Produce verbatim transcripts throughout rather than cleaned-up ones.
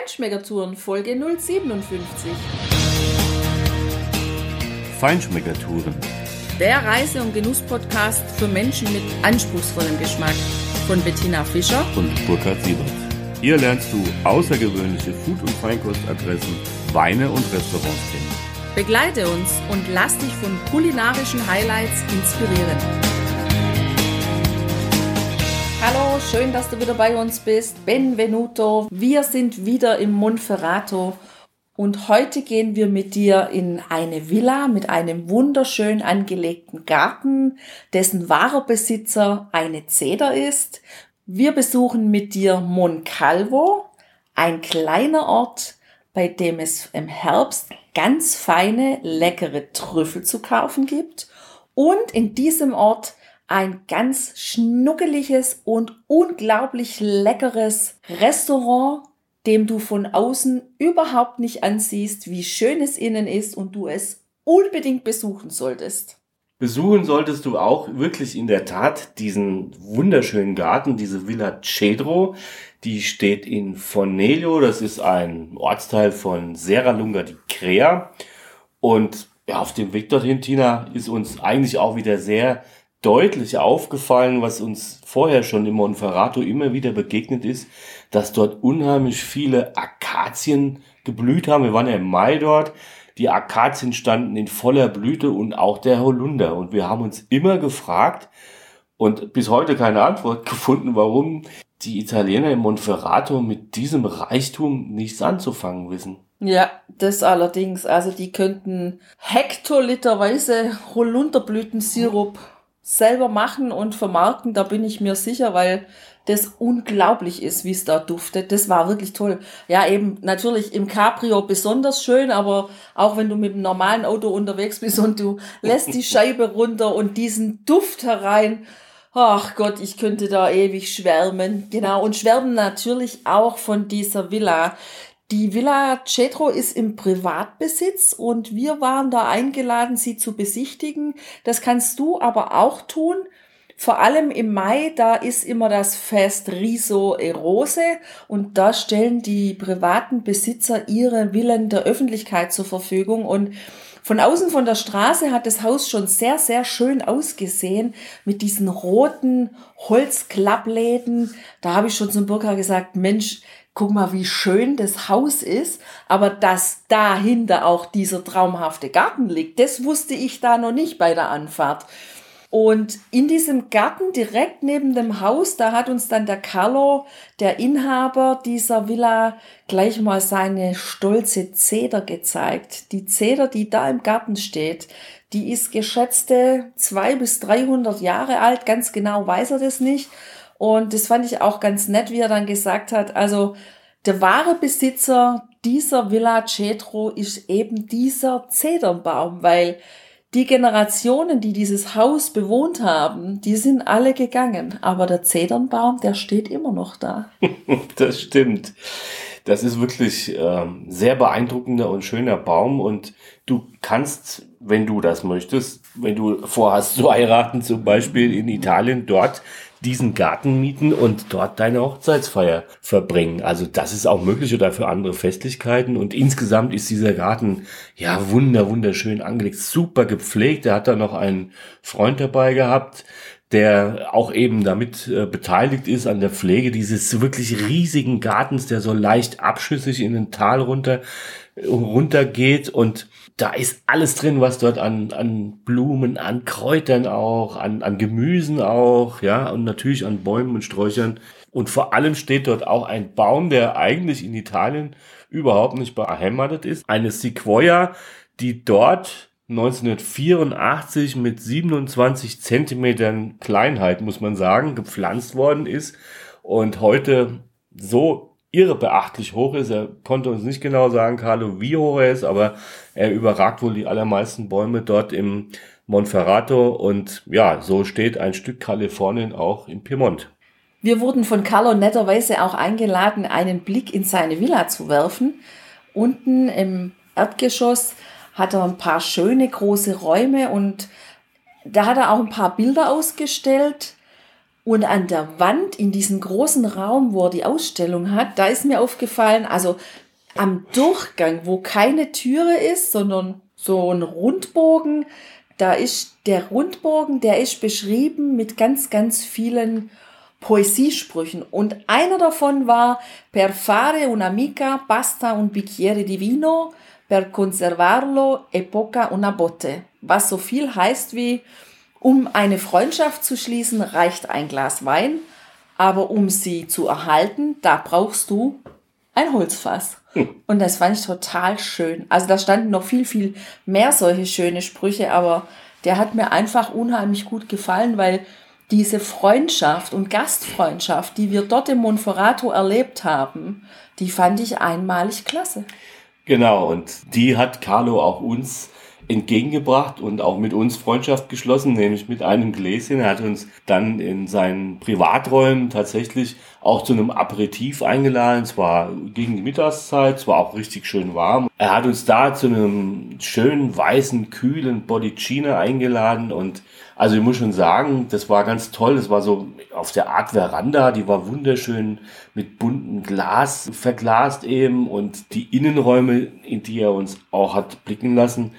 Feinschmeckertouren Folge null siebenundfünfzig. Feinschmeckertouren. Der Reise- und Genuss-Podcast für Menschen mit anspruchsvollem Geschmack von Bettina Fischer und Burkhard Siebert. Hier lernst du außergewöhnliche Food- und Feinkostadressen, Weine und Restaurants kennen. Begleite uns und lass dich von kulinarischen Highlights inspirieren. Hallo, schön, dass du wieder bei uns bist. Benvenuto. Wir sind wieder im Monferrato und heute gehen wir mit dir in eine Villa mit einem wunderschön angelegten Garten, dessen wahrer Besitzer eine Zeder ist. Wir besuchen mit dir Moncalvo, ein kleiner Ort, bei dem es im Herbst ganz feine, leckere Trüffel zu kaufen gibt. Und in diesem Ort ein ganz schnuckeliges und unglaublich leckeres Restaurant, dem du von außen überhaupt nicht ansiehst, wie schön es innen ist und du es unbedingt besuchen solltest. Besuchen solltest du auch wirklich in der Tat diesen wunderschönen Garten, diese Villa Cedro. Die steht in Fornelio, das ist ein Ortsteil von Serralunga di Crea. Und ja, auf dem Weg dorthin, Tina, ist uns eigentlich auch wieder sehr deutlich aufgefallen, was uns vorher schon im Monferrato immer wieder begegnet ist, dass dort unheimlich viele Akazien geblüht haben. Wir waren ja im Mai dort. Die Akazien standen in voller Blüte und auch der Holunder. Und wir haben uns immer gefragt und bis heute keine Antwort gefunden, warum die Italiener im Monferrato mit diesem Reichtum nichts anzufangen wissen. Ja, das allerdings. Also die könnten hektoliterweise Holunderblütensirup selber machen und vermarkten, da bin ich mir sicher, weil das unglaublich ist, wie es da duftet. Das war wirklich toll. Ja, eben natürlich im Cabrio besonders schön, aber auch wenn du mit dem normalen Auto unterwegs bist und du lässt die Scheibe runter und diesen Duft herein. Ach Gott, ich könnte da ewig schwärmen. Genau, und schwärmen natürlich auch von dieser Villa. Die Villa Cedro ist im Privatbesitz und wir waren da eingeladen, sie zu besichtigen. Das kannst du aber auch tun. Vor allem im Mai, da ist immer das Fest Riso e Rose und da stellen die privaten Besitzer ihre Villen der Öffentlichkeit zur Verfügung. Und von außen von der Straße hat das Haus schon sehr, sehr schön ausgesehen mit diesen roten Holzklappläden. Da habe ich schon zum Burkhard gesagt, Mensch, guck mal, wie schön das Haus ist, aber dass dahinter auch dieser traumhafte Garten liegt, das wusste ich da noch nicht bei der Anfahrt. Und in diesem Garten direkt neben dem Haus, da hat uns dann der Carlo, der Inhaber dieser Villa, gleich mal seine stolze Zeder gezeigt. Die Zeder, die da im Garten steht, die ist geschätzte zweihundert bis dreihundert Jahre alt, ganz genau weiß er das nicht. Und das fand ich auch ganz nett, wie er dann gesagt hat, also der wahre Besitzer dieser Villa Cedro ist eben dieser Zedernbaum, weil die Generationen, die dieses Haus bewohnt haben, die sind alle gegangen. Aber der Zedernbaum, der steht immer noch da. Das stimmt. Das ist wirklich ähm, sehr beeindruckender und schöner Baum. Und du kannst, wenn du das möchtest, wenn du vorhast zu heiraten, zum Beispiel in Italien, dort diesen Garten mieten und dort deine Hochzeitsfeier verbringen. Also das ist auch möglich oder für andere Festlichkeiten. Und insgesamt ist dieser Garten ja wunder, wunderschön angelegt, super gepflegt. Er hat da noch einen Freund dabei gehabt, der auch eben damit äh, beteiligt ist an der Pflege dieses wirklich riesigen Gartens, der so leicht abschüssig in den Tal runter runter geht und da ist alles drin, was dort an an Blumen, an Kräutern auch, an an Gemüsen auch, ja, und natürlich an Bäumen und Sträuchern. Und vor allem steht dort auch ein Baum, der eigentlich in Italien überhaupt nicht beheimatet ist. Eine Sequoia, die dort neunzehnhundertvierundachtzig mit siebenundzwanzig Zentimetern Kleinheit, muss man sagen, gepflanzt worden ist und heute so irre beachtlich hoch ist. Er konnte uns nicht genau sagen, Carlo, wie hoch er ist, aber er überragt wohl die allermeisten Bäume dort im Monferrato und ja, so steht ein Stück Kalifornien auch in Piemont. Wir wurden von Carlo netterweise auch eingeladen, einen Blick in seine Villa zu werfen. Unten im Erdgeschoss hat er ein paar schöne große Räume und da hat er auch ein paar Bilder ausgestellt. Und an der Wand in diesem großen Raum, wo er die Ausstellung hat, da ist mir aufgefallen, also am Durchgang, wo keine Türe ist, sondern so ein Rundbogen, da ist der Rundbogen, der ist beschrieben mit ganz, ganz vielen Poesiesprüchen. Und einer davon war: Per fare un'amica basta un bicchiere di vino, per conservarlo è poca una botte. Was so viel heißt wie: Um eine Freundschaft zu schließen, reicht ein Glas Wein, aber um sie zu erhalten, da brauchst du ein Holzfass. Hm. Und das fand ich total schön. Also da standen noch viel, viel mehr solche schöne Sprüche, aber der hat mir einfach unheimlich gut gefallen, weil diese Freundschaft und Gastfreundschaft, die wir dort im Monferrato erlebt haben, die fand ich einmalig klasse. Genau, und die hat Carlo auch uns entgegengebracht und auch mit uns Freundschaft geschlossen, nämlich mit einem Gläschen. Er hat uns dann in seinen Privaträumen tatsächlich auch zu einem Aperitif eingeladen. Es war gegen die Mittagszeit, es war auch richtig schön warm. Er hat uns da zu einem schönen, weißen, kühlen Bollicine eingeladen und also ich muss schon sagen, das war ganz toll. Das war so auf der Art Veranda, die war wunderschön mit buntem Glas verglast eben und die Innenräume, in die er uns auch hat blicken lassen,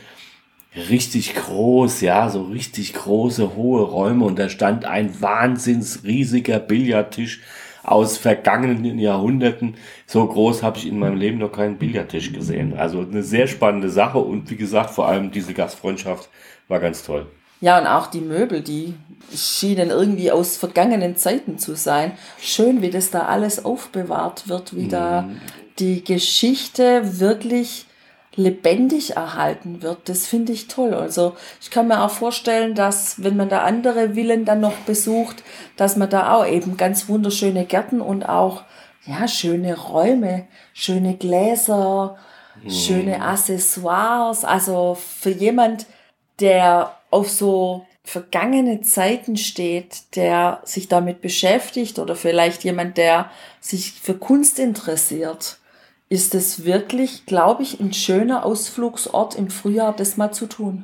richtig groß, ja, so richtig große, hohe Räume und da stand ein wahnsinns riesiger Billardtisch aus vergangenen Jahrhunderten. So groß habe ich in meinem Leben noch keinen Billardtisch gesehen. Also eine sehr spannende Sache und wie gesagt, vor allem diese Gastfreundschaft war ganz toll. Ja, und auch die Möbel, die schienen irgendwie aus vergangenen Zeiten zu sein. Schön, wie das da alles aufbewahrt wird, wie mm. da die Geschichte wirklich lebendig erhalten wird. Das finde ich toll. Also ich kann mir auch vorstellen, dass wenn man da andere Villen dann noch besucht, dass man da auch eben ganz wunderschöne Gärten und auch ja schöne Räume, schöne Gläser, mm. schöne Accessoires. Also für jemand, der auf so vergangene Zeiten steht, der sich damit beschäftigt oder vielleicht jemand, der sich für Kunst interessiert, ist es wirklich, glaube ich, ein schöner Ausflugsort im Frühjahr, das mal zu tun.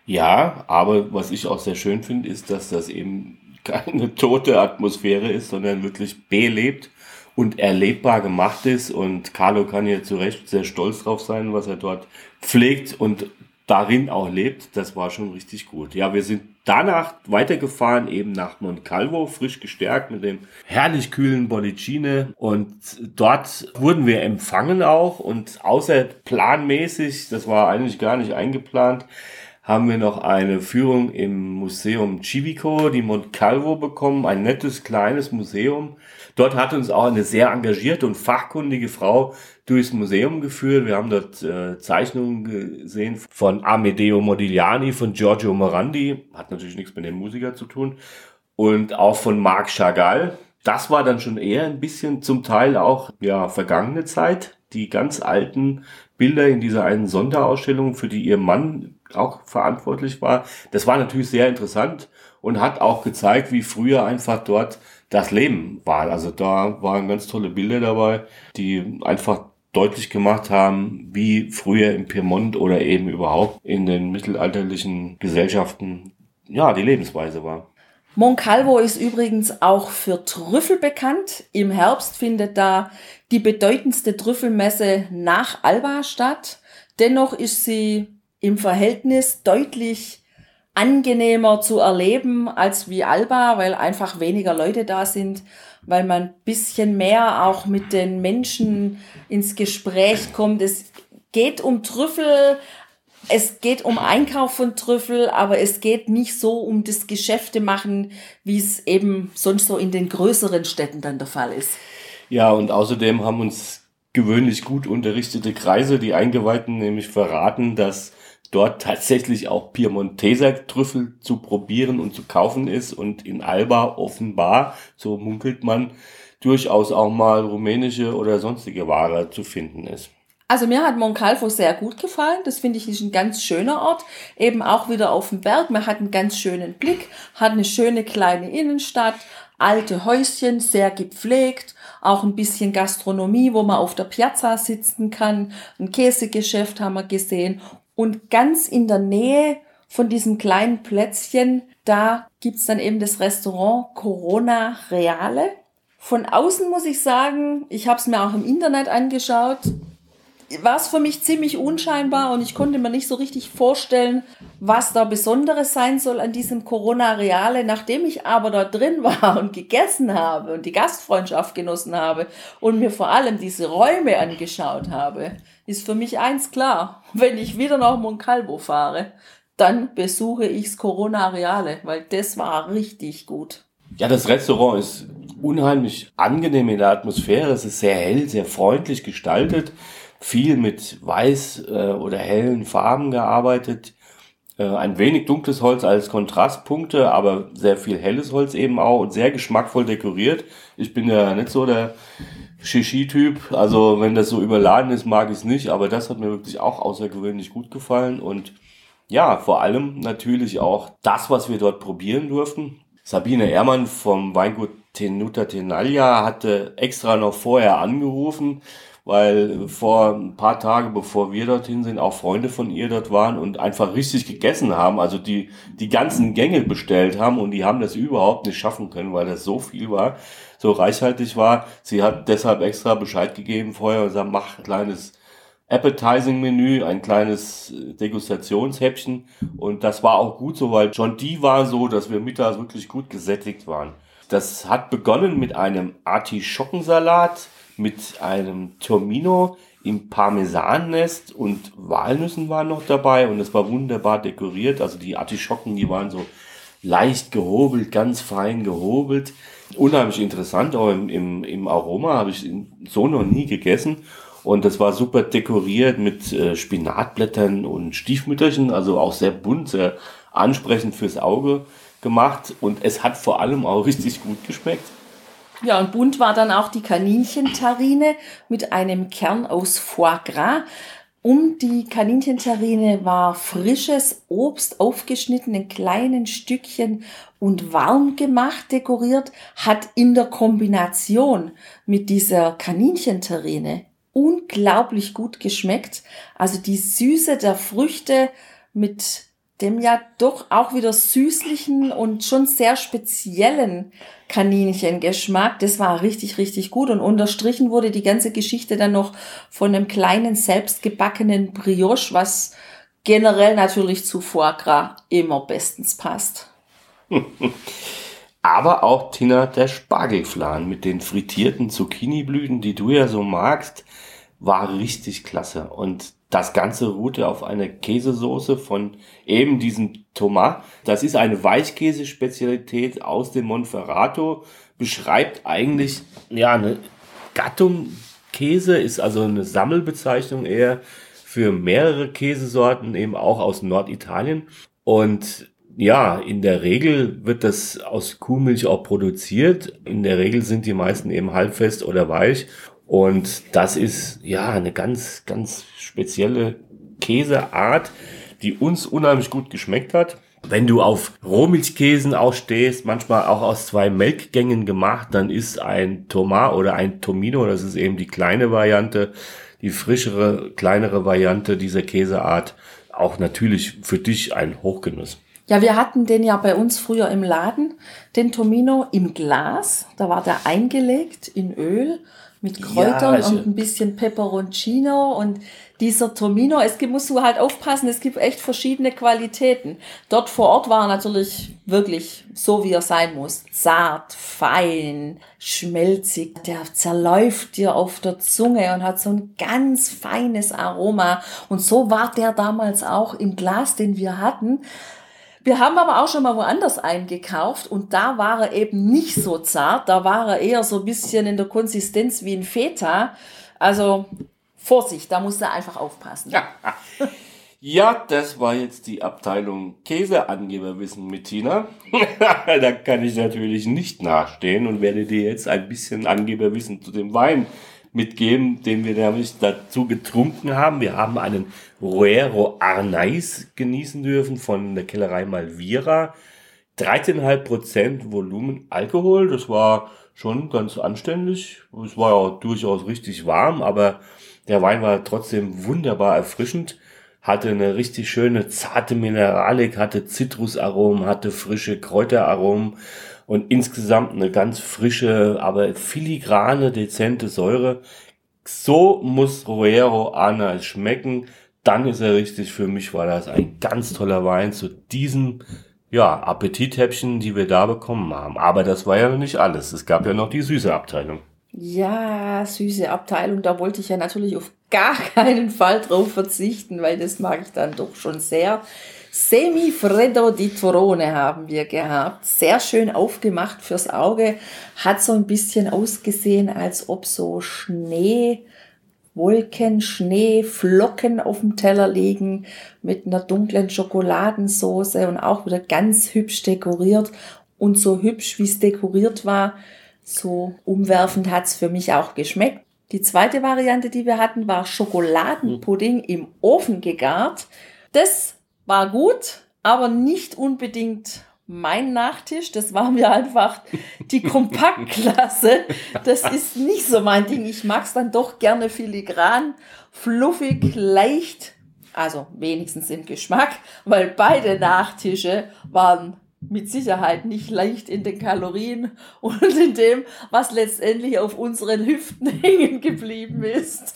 Ja, aber was ich auch sehr schön finde, ist, dass das eben keine tote Atmosphäre ist, sondern wirklich belebt und erlebbar gemacht ist. Und Carlo kann hier zu Recht sehr stolz drauf sein, was er dort pflegt und darin auch lebt. Das war schon richtig gut. Ja, wir sind danach weitergefahren eben nach Moncalvo, frisch gestärkt mit dem herrlich kühlen Bollicine und dort wurden wir empfangen auch und außerplanmäßig, das war eigentlich gar nicht eingeplant, haben wir noch eine Führung im Museum Civico di Moncalvo bekommen, ein nettes kleines Museum. Dort hat uns auch eine sehr engagierte und fachkundige Frau durchs Museum geführt. Wir haben dort äh, Zeichnungen gesehen von Amedeo Modigliani, von Giorgio Morandi, hat natürlich nichts mit dem Musiker zu tun, und auch von Marc Chagall. Das war dann schon eher ein bisschen zum Teil auch ja vergangene Zeit. Die ganz alten Bilder in dieser einen Sonderausstellung, für die ihr Mann auch verantwortlich war. Das war natürlich sehr interessant und hat auch gezeigt, wie früher einfach dort das Leben war. Also da waren ganz tolle Bilder dabei, die einfach deutlich gemacht haben, wie früher im Piemont oder eben überhaupt in den mittelalterlichen Gesellschaften ja die Lebensweise war. Moncalvo ist übrigens auch für Trüffel bekannt. Im Herbst findet da die bedeutendste Trüffelmesse nach Alba statt. Dennoch ist sie im Verhältnis deutlich angenehmer zu erleben als wie Alba, weil einfach weniger Leute da sind, weil man ein bisschen mehr auch mit den Menschen ins Gespräch kommt. Es geht um Trüffel, es geht um Einkauf von Trüffel, aber es geht nicht so um das Geschäfte machen, wie es eben sonst so in den größeren Städten dann der Fall ist. Ja, und außerdem haben uns gewöhnlich gut unterrichtete Kreise, die Eingeweihten, nämlich verraten, dass dort tatsächlich auch Piemonteser Trüffel zu probieren und zu kaufen ist und in Alba offenbar, so munkelt man, durchaus auch mal rumänische oder sonstige Ware zu finden ist. Also mir hat Moncalvo sehr gut gefallen. Das finde ich ist ein ganz schöner Ort. Eben auch wieder auf dem Berg. Man hat einen ganz schönen Blick, hat eine schöne kleine Innenstadt, alte Häuschen, sehr gepflegt, auch ein bisschen Gastronomie, wo man auf der Piazza sitzen kann. Ein Käsegeschäft haben wir gesehen. Und ganz in der Nähe von diesem kleinen Plätzchen, da gibt's dann eben das Restaurant Corona Reale. Von außen muss ich sagen, ich habe es mir auch im Internet angeschaut, war es für mich ziemlich unscheinbar und ich konnte mir nicht so richtig vorstellen, was da Besonderes sein soll an diesem Corona Reale. Nachdem ich aber da drin war und gegessen habe und die Gastfreundschaft genossen habe und mir vor allem diese Räume angeschaut habe, ist für mich eins klar: Wenn ich wieder nach Moncalvo fahre, dann besuche ich's Corona Reale, weil das war richtig gut. Ja, das Restaurant ist unheimlich angenehm in der Atmosphäre. Es ist sehr hell, sehr freundlich gestaltet. Viel mit weiß äh, oder hellen Farben gearbeitet. Äh, ein wenig dunkles Holz als Kontrastpunkte, aber sehr viel helles Holz eben auch und sehr geschmackvoll dekoriert. Ich bin ja nicht so der Shishi-Typ, also wenn das so überladen ist, mag ich es nicht, aber das hat mir wirklich auch außergewöhnlich gut gefallen und ja, vor allem natürlich auch das, was wir dort probieren durften. Sabine Ehrmann vom Weingut Tenuta Tenaglia hatte extra noch vorher angerufen, weil vor ein paar Tage, bevor wir dorthin sind, auch Freunde von ihr dort waren und einfach richtig gegessen haben, also die die ganzen Gänge bestellt haben und die haben das überhaupt nicht schaffen können, weil das so viel war, so reichhaltig war. Sie hat deshalb extra Bescheid gegeben vorher und gesagt, mach ein kleines Appetizing-Menü, ein kleines Degustationshäppchen und das war auch gut so, weil schon die war so, dass wir mittags wirklich gut gesättigt waren. Das hat begonnen mit einem Artischockensalat, mit einem Tomino im Parmesannest und Walnüssen waren noch dabei und es war wunderbar dekoriert. Also die Artischocken, die waren so leicht gehobelt, ganz fein gehobelt. Unheimlich interessant, auch im, im, im Aroma habe ich so noch nie gegessen. Und das war super dekoriert mit äh, Spinatblättern und Stiefmütterchen, also auch sehr bunt, sehr ansprechend fürs Auge gemacht. Und es hat vor allem auch richtig gut geschmeckt. Ja, und bunt war dann auch die Kaninchentarine mit einem Kern aus Foie Gras. Um die Kaninchentarine war frisches Obst aufgeschnitten in kleinen Stückchen und warm gemacht, dekoriert, hat in der Kombination mit dieser Kaninchentarine unglaublich gut geschmeckt. Also die Süße der Früchte mit dem ja doch auch wieder süßlichen und schon sehr speziellen Kaninchengeschmack. Das war richtig, richtig gut. Und unterstrichen wurde die ganze Geschichte dann noch von einem kleinen selbstgebackenen Brioche, was generell natürlich zu Foie Gras immer bestens passt. Aber auch, Tina, der Spargelflan mit den frittierten Zucchiniblüten, die du ja so magst, war richtig klasse. Und das Ganze ruhte auf einer Käsesoße von eben diesem Thomas. Das ist eine Weichkäsespezialität aus dem Monferrato. Beschreibt eigentlich ja eine Gattung Käse, ist also eine Sammelbezeichnung eher für mehrere Käsesorten, eben auch aus Norditalien. Und ja, in der Regel wird das aus Kuhmilch auch produziert. In der Regel sind die meisten eben halbfest oder weich. Und das ist ja eine ganz, ganz spezielle Käseart, die uns unheimlich gut geschmeckt hat. Wenn du auf Rohmilchkäsen auch stehst, manchmal auch aus zwei Melkgängen gemacht, dann ist ein Thomas oder ein Tomino, das ist eben die kleine Variante, die frischere, kleinere Variante dieser Käseart, auch natürlich für dich ein Hochgenuss. Ja, wir hatten den ja bei uns früher im Laden, den Tomino im Glas. Da war der eingelegt in Öl mit Kräutern ja, also und ein bisschen Peperoncino und dieser Tomino, es gibt, musst du halt aufpassen, es gibt echt verschiedene Qualitäten. Dort vor Ort war er natürlich wirklich so, wie er sein muss. Zart, fein, schmelzig. Der zerläuft dir auf der Zunge und hat so ein ganz feines Aroma. Und so war der damals auch im Glas, den wir hatten. Wir haben aber auch schon mal woanders eingekauft und da war er eben nicht so zart. Da war er eher so ein bisschen in der Konsistenz wie ein Feta. Also Vorsicht, da musst du einfach aufpassen. Ja, ja, das war jetzt die Abteilung Käseangeberwissen mit Tina. Da kann ich natürlich nicht nachstehen und werde dir jetzt ein bisschen Angeberwissen zu dem Wein mitgeben, den wir nämlich dazu getrunken haben. Wir haben einen Roero Arnaiz genießen dürfen von der Kellerei Malvira. dreizehn Komma fünf Prozent Volumen Alkohol, das war schon ganz anständig. Es war ja durchaus richtig warm, aber der Wein war trotzdem wunderbar erfrischend. hatte eine richtig schöne, zarte Mineralik, hatte Zitrusaromen, hatte frische Kräuteraromen und insgesamt eine ganz frische, aber filigrane, dezente Säure. So muss Roero Arnals schmecken. Dann ist er richtig. Für mich war das ein ganz toller Wein zu diesen, ja, Appetithäppchen, die wir da bekommen haben. Aber das war ja noch nicht alles. Es gab ja noch die süße Abteilung. Ja, süße Abteilung, da wollte ich ja natürlich auf gar keinen Fall drauf verzichten, weil das mag ich dann doch schon sehr. Semifreddo di Torrone haben wir gehabt. Sehr schön aufgemacht fürs Auge. Hat so ein bisschen ausgesehen, als ob so Schneewolken, Schneeflocken auf dem Teller liegen mit einer dunklen Schokoladensauce und auch wieder ganz hübsch dekoriert. Und so hübsch, wie es dekoriert war, so umwerfend hat es für mich auch geschmeckt. Die zweite Variante, die wir hatten, war Schokoladenpudding im Ofen gegart. Das war gut, aber nicht unbedingt mein Nachtisch. Das war mir einfach die Kompaktklasse. Das ist nicht so mein Ding. Ich mag es dann doch gerne filigran, fluffig, leicht. Also wenigstens im Geschmack, weil beide Nachtische waren mit Sicherheit nicht leicht in den Kalorien und in dem, was letztendlich auf unseren Hüften hängen geblieben ist.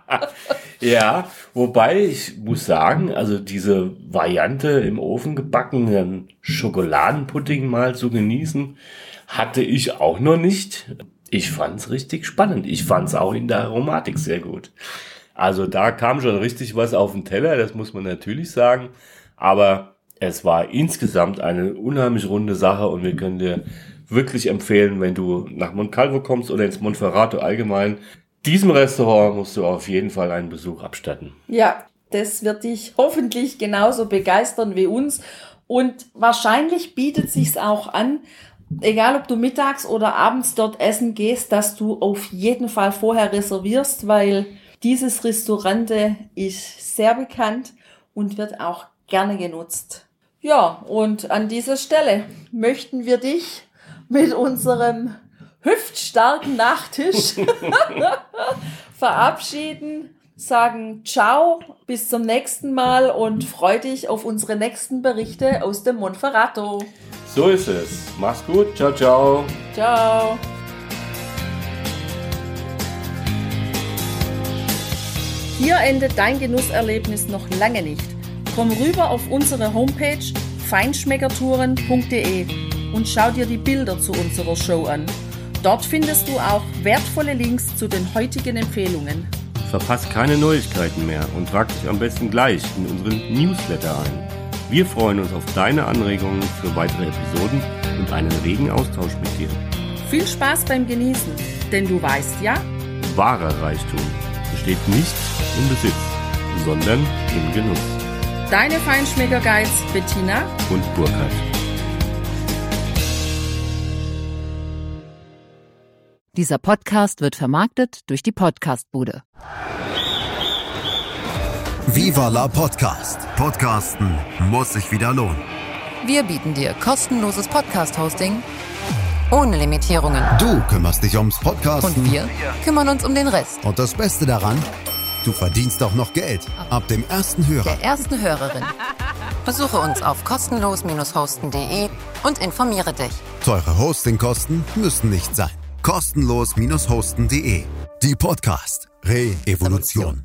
Ja, wobei ich muss sagen, also diese Variante im Ofen gebackenen Schokoladenpudding mal zu genießen, hatte ich auch noch nicht. Ich fand's richtig spannend. Ich fand's auch in der Aromatik sehr gut. Also da kam schon richtig was auf den Teller, das muss man natürlich sagen. Aber es war insgesamt eine unheimlich runde Sache und wir können dir wirklich empfehlen, wenn du nach Moncalvo kommst oder ins Monferrato allgemein, diesem Restaurant musst du auf jeden Fall einen Besuch abstatten. Ja, das wird dich hoffentlich genauso begeistern wie uns und wahrscheinlich bietet sich's auch an, egal ob du mittags oder abends dort essen gehst, dass du auf jeden Fall vorher reservierst, weil dieses Restaurant ist sehr bekannt und wird auch gerne genutzt. Ja, und an dieser Stelle möchten wir dich mit unserem hüftstarken Nachtisch verabschieden, sagen ciao, bis zum nächsten Mal und freu dich auf unsere nächsten Berichte aus dem Monferrato. So ist es. Mach's gut. Ciao, ciao. Ciao. Hier endet dein Genusserlebnis noch lange nicht. Komm rüber auf unsere Homepage feinschmeckertouren punkt de und schau dir die Bilder zu unserer Show an. Dort findest du auch wertvolle Links zu den heutigen Empfehlungen. Verpass keine Neuigkeiten mehr und trag dich am besten gleich in unseren Newsletter ein. Wir freuen uns auf deine Anregungen für weitere Episoden und einen regen Austausch mit dir. Viel Spaß beim Genießen, denn du weißt ja, wahrer Reichtum besteht nicht im Besitz, sondern im Genuss. Deine Feinschmecker-Guides Bettina und Burkhard. Dieser Podcast wird vermarktet durch die Podcastbude. Viva la Podcast. Podcasten muss sich wieder lohnen. Wir bieten dir kostenloses Podcast-Hosting ohne Limitierungen. Du kümmerst dich ums Podcasten. Und wir kümmern uns um den Rest. Und das Beste daran, du verdienst auch noch Geld. Ab dem ersten Hörer. Der ersten Hörerin. Besuche uns auf kostenlos hosten punkt de und informiere dich. Teure Hostingkosten müssen nicht sein. kostenlos hosten punkt de. Die Podcast Re-Evolution.